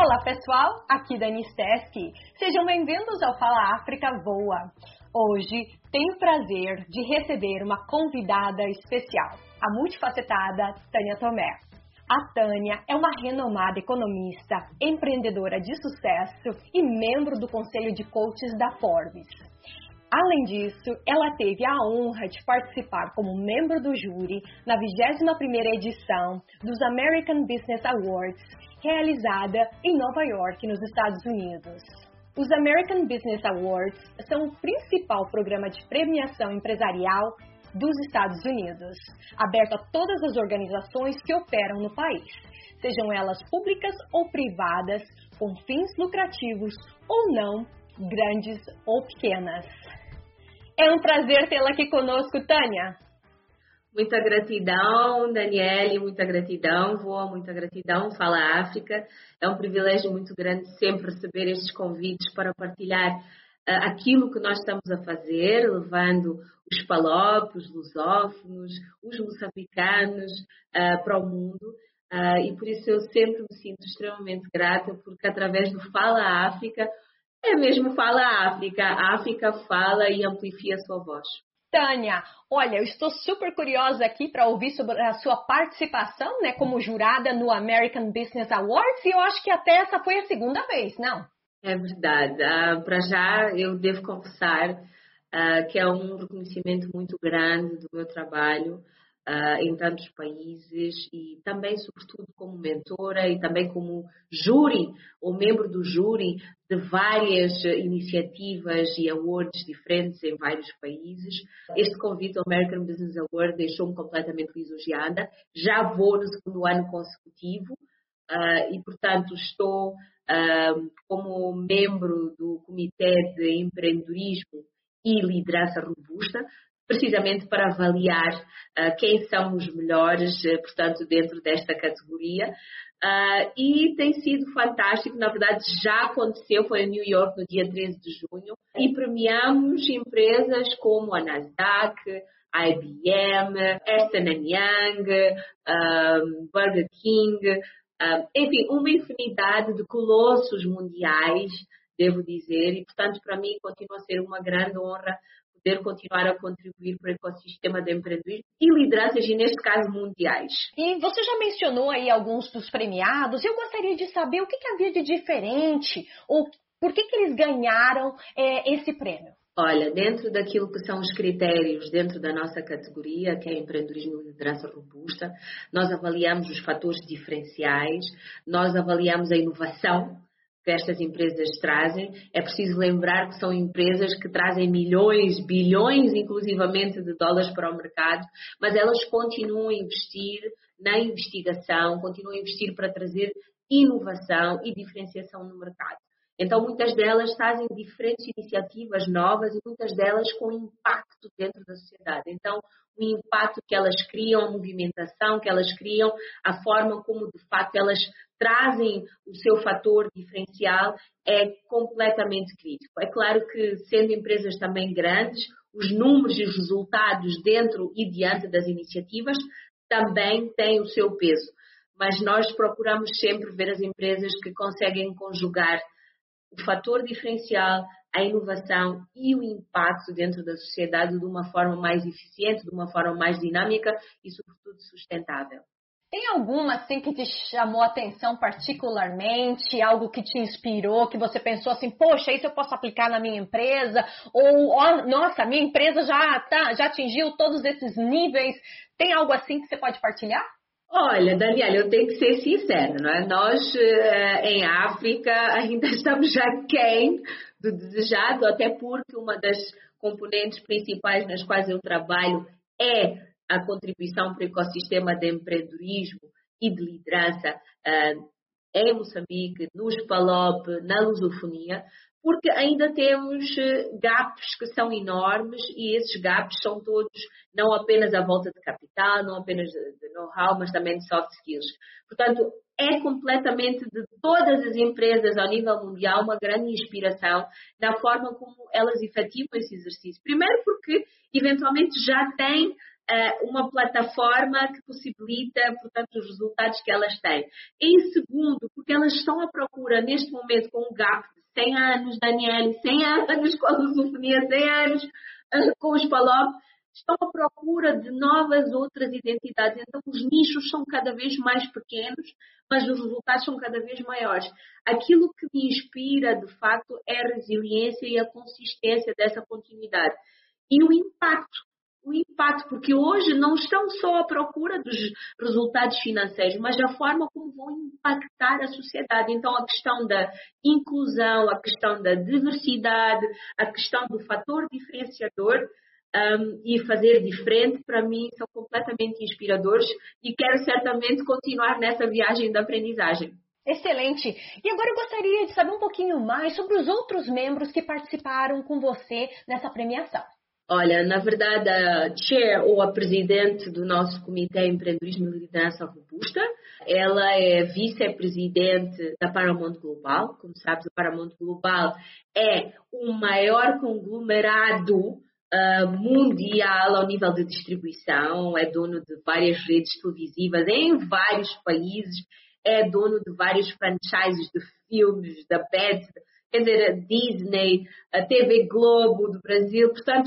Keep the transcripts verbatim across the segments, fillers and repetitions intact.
Olá pessoal, aqui Dani Steski. Sejam bem-vindos ao Fala África Voa. Hoje tenho o prazer de receber uma convidada especial, a multifacetada Tânia Tomé. A Tânia é uma renomada economista, empreendedora de sucesso e membro do Conselho de Coaches da Forbes. Além disso, ela teve a honra de participar como membro do júri na vigésima primeira edição dos American Business Awards, realizada em Nova York, nos Estados Unidos. Os American Business Awards são o principal programa de premiação empresarial dos Estados Unidos, aberto a todas as organizações que operam no país, sejam elas públicas ou privadas, com fins lucrativos ou não, grandes ou pequenas. É um prazer tê-la aqui conosco, Tânia. Muita gratidão, Daniele, muita gratidão, Voa, muita gratidão, Fala África. É um privilégio muito grande sempre receber estes convites para partilhar uh, aquilo que nós estamos a fazer, levando os palop, os lusófonos, os moçambicanos uh, para o mundo. Uh, e por isso eu sempre me sinto extremamente grata, porque através do Fala África, é mesmo Fala África, a África fala e amplifia a sua voz. Tânia, olha, eu estou super curiosa aqui para ouvir sobre a sua participação, né, como jurada no American Business Awards, e eu acho que até essa foi a segunda vez, não? É verdade. Uh, para já, eu devo confessar uh, que é um reconhecimento muito grande do meu trabalho uh, em tantos países e também, sobretudo, como mentora e também como júri ou membro do júri de várias iniciativas e awards diferentes em vários países. Este convite ao American Business Award deixou-me completamente lisonjeada. Já vou no segundo ano consecutivo uh, e, portanto, estou uh, como membro do Comitê de Empreendedorismo e Liderança Robusta, precisamente para avaliar uh, quem são os melhores, uh, portanto, dentro desta categoria. Uh, e tem sido fantástico, na verdade já aconteceu, foi em New York no dia treze de junho, e premiamos empresas como a Nasdaq, a I B M, Ernst and Young, um, Burger King, um, enfim, uma infinidade de colossos mundiais, devo dizer, e portanto para mim continua a ser uma grande honra poder continuar a contribuir para o ecossistema de empreendedorismo e lideranças, e neste caso mundiais. E você já mencionou aí alguns dos premiados. Eu gostaria de saber o que, que havia de diferente ou por que, que eles ganharam é, esse prêmio. Olha, dentro daquilo que são os critérios dentro da nossa categoria, que é empreendedorismo e liderança robusta, nós avaliamos os fatores diferenciais, nós avaliamos a inovação que estas empresas trazem. É preciso lembrar que são empresas que trazem milhões, bilhões, inclusivamente, de dólares para o mercado, mas elas continuam a investir na investigação, continuam a investir para trazer inovação e diferenciação no mercado. Então, muitas delas trazem diferentes iniciativas novas e muitas delas com impacto dentro da sociedade. Então, o impacto que elas criam, a movimentação que elas criam, a forma como, de facto, elas trazem o seu fator diferencial é completamente crítico. É claro que, sendo empresas também grandes, os números e os resultados dentro e diante das iniciativas também têm o seu peso. Mas nós procuramos sempre ver as empresas que conseguem conjugar o fator diferencial, a inovação e o impacto dentro da sociedade de uma forma mais eficiente, de uma forma mais dinâmica e, sobretudo, sustentável. Tem alguma assim que te chamou a atenção particularmente, algo que te inspirou, que você pensou assim, poxa, isso eu posso aplicar na minha empresa? Ou, oh, nossa, minha empresa já, tá, já atingiu todos esses níveis. Tem algo assim que você pode partilhar? Olha, Daniela, eu tenho que ser sincera, não é? Nós, em África, ainda estamos aquém do desejado, até porque uma das componentes principais nas quais eu trabalho é a contribuição para o ecossistema de empreendedorismo e de liderança em Moçambique, nos palop, na lusofonia, porque ainda temos gaps que são enormes e esses gaps são todos não apenas à volta de capital, não apenas de know-how, mas também de soft skills. Portanto, é completamente de todas as empresas ao nível mundial uma grande inspiração na forma como elas efetivam esse exercício. Primeiro porque, eventualmente, já têm uh, uma plataforma que possibilita, portanto, os resultados que elas têm. Em segundo, porque elas estão à procura, neste momento, com um gap de cem anos, Daniele, cem anos com a lusofonia, cem anos uh, com os Palop, estão à procura de novas outras identidades. Então, os nichos são cada vez mais pequenos, mas os resultados são cada vez maiores. Aquilo que me inspira, de facto, é a resiliência e a consistência dessa continuidade. E o impacto. O impacto, porque hoje não estão só à procura dos resultados financeiros, mas a forma como vão impactar a sociedade. Então, a questão da inclusão, a questão da diversidade, a questão do fator diferenciador um, e fazer diferente, para mim, são completamente inspiradores e quero certamente continuar nessa viagem de aprendizagem. Excelente! E agora eu gostaria de saber um pouquinho mais sobre os outros membros que participaram com você nessa premiação. Olha, na verdade, a chair ou a presidente do nosso Comitê Empreendedorismo e Liderança Robusta, ela é vice-presidente da Paramount Global. Como sabes, a Paramount Global é o maior conglomerado uh, mundial ao nível de distribuição, é dono de várias redes televisivas em vários países, é dono de vários franchises de filmes, da B E T, quer dizer, a Disney, a T V Globo do Brasil, portanto,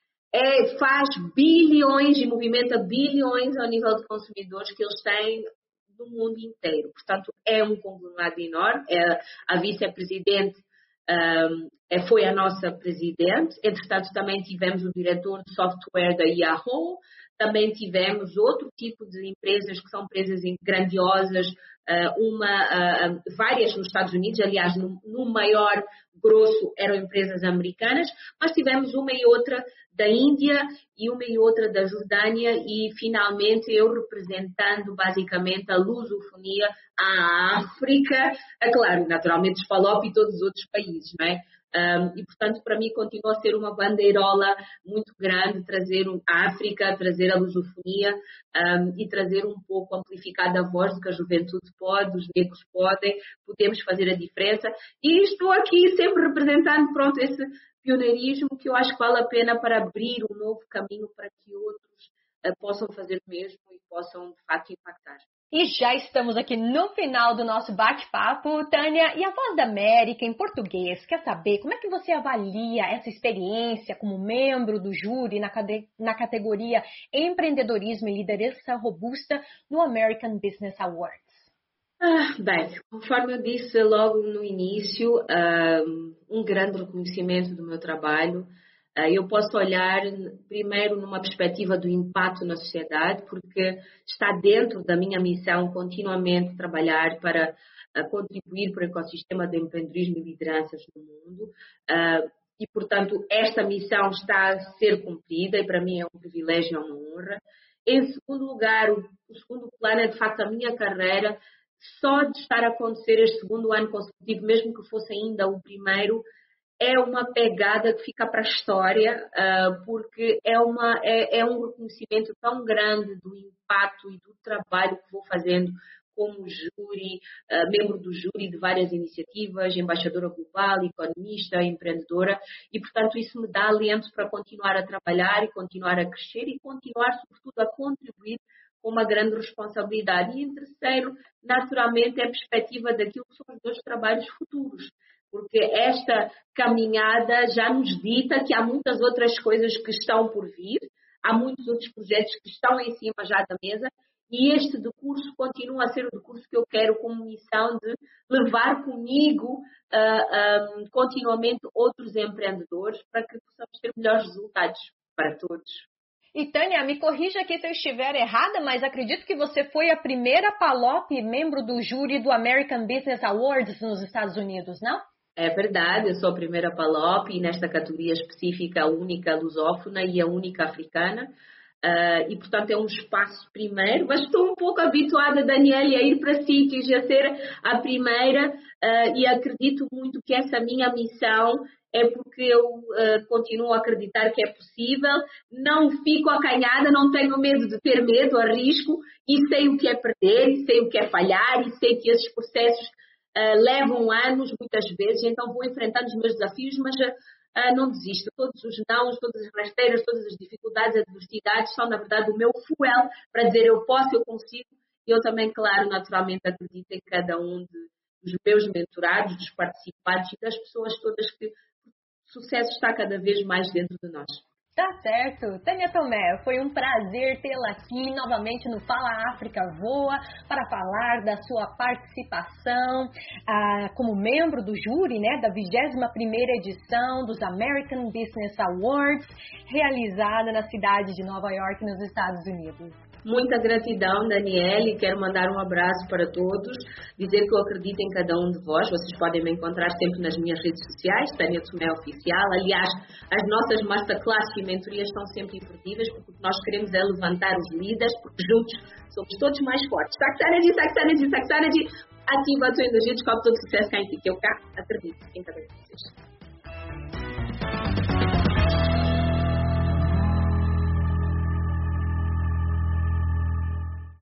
É, faz bilhões e movimenta bilhões ao nível de consumidores que eles têm do mundo inteiro. Portanto, é um conglomerado enorme. É, a vice-presidente um, é, foi a nossa presidente. Entretanto, também tivemos o diretor de software da Yahoo. Também tivemos outro tipo de empresas que são empresas grandiosas, uma, várias nos Estados Unidos, aliás, no, no maior grosso eram empresas americanas, mas tivemos uma e outra da Índia e uma e outra da Jordânia e, finalmente, eu representando basicamente a lusofonia, a África, a, claro, naturalmente os Palop e todos os outros países, não é? Um, e, portanto, para mim continua a ser uma bandeirola muito grande trazer a África, trazer a lusofonia um, e trazer um pouco amplificada a voz do que a juventude pode, os negros podem, podemos fazer a diferença. E estou aqui sempre representando, pronto, esse pioneirismo que eu acho que vale a pena para abrir um novo caminho para que outros uh, possam fazer o mesmo e possam, de facto, impactar. E já estamos aqui no final do nosso bate-papo, Tânia. E a Voz da América, em português, quer saber como é que você avalia essa experiência como membro do júri na, cade- na categoria Empreendedorismo e Liderança Robusta no American Business Awards? Ah, bem, conforme eu disse logo no início, um grande reconhecimento do meu trabalho. Eu posso olhar primeiro numa perspectiva do impacto na sociedade, porque está dentro da minha missão continuamente trabalhar para contribuir para o ecossistema de empreendedorismo e lideranças no mundo. E, portanto, esta missão está a ser cumprida e para mim é um privilégio e uma honra. Em segundo lugar, o, o segundo plano é, de facto, a minha carreira. Só de estar a acontecer este segundo ano consecutivo, mesmo que fosse ainda o primeiro, é uma pegada que fica para a história, porque é, uma, é, é um reconhecimento tão grande do impacto e do trabalho que vou fazendo como júri, membro do júri de várias iniciativas, embaixadora global, economista, empreendedora, e, portanto, isso me dá alento para continuar a trabalhar e continuar a crescer e continuar, sobretudo, a contribuir com uma grande responsabilidade. E, em terceiro, naturalmente, é a perspectiva daquilo que são os meus trabalhos futuros. Porque esta caminhada já nos dita que há muitas outras coisas que estão por vir, há muitos outros projetos que estão em cima já da mesa e este decurso continua a ser o decurso que eu quero como missão de levar comigo uh, um, continuamente outros empreendedores para que possamos ter melhores resultados para todos. E, Tânia, me corrija aqui se eu estiver errada, mas acredito que você foi a primeira Palop membro do júri do American Business Awards nos Estados Unidos, não? É verdade, eu sou a primeira Palop e nesta categoria específica a única lusófona e a única africana. Uh, e, portanto, é um espaço primeiro, mas estou um pouco habituada, Daniele, a ir para sítios, a ser a primeira uh, e acredito muito que essa minha missão é porque eu uh, continuo a acreditar que é possível, não fico acanhada, não tenho medo de ter medo, arrisco e sei o que é perder, e sei o que é falhar e sei que esses processos Uh, levam anos, muitas vezes, então vou enfrentando os meus desafios, mas uh, uh, não desisto. Todos os nãos, todas as rasteiras, todas as dificuldades, as adversidades são, na verdade, o meu fuel para dizer eu posso, eu consigo. E eu também, claro, naturalmente acredito em cada um de, dos meus mentorados, dos participantes e das pessoas todas que o sucesso está cada vez mais dentro de nós. Tá certo. Tânia Tomé, foi um prazer tê-la aqui novamente no Fala África Voa para falar da sua participação ah, como membro do júri, né, da vigésima primeira edição dos American Business Awards, realizada na cidade de Nova York, nos Estados Unidos. Muita gratidão, Daniele. Quero mandar um abraço para todos, dizer que eu acredito em cada um de vós. Vocês podem me encontrar sempre nas minhas redes sociais, Tânia Tomé Oficial. Aliás, as nossas masterclasses e mentorias estão sempre imperdíveis, porque o que nós queremos é levantar os líderes, porque juntos somos todos mais fortes. Saxanergy, Saxanergy, Saxanergy. Ativa a tua energia, descobre todo o sucesso cá em ti, que eu cá acredito em cada um de vocês.